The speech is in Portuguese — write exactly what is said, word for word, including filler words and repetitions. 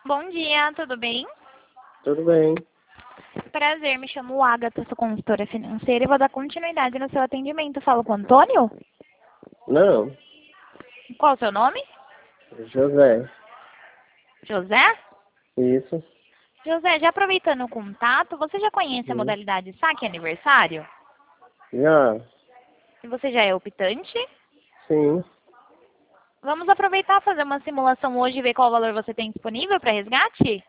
Bom dia, tudo bem? Tudo bem. Prazer, me chamo Agatha, sou consultora financeira e vou dar continuidade no seu atendimento. Falo com o Antônio? Não, Qual o seu nome? José. José? Isso. José, já aproveitando o contato, você já conhece a Sim. modalidade saque aniversário? Já. E você já é optante? Sim. Vamos aproveitar e fazer uma simulação hoje e ver qual valor você tem disponível para resgate?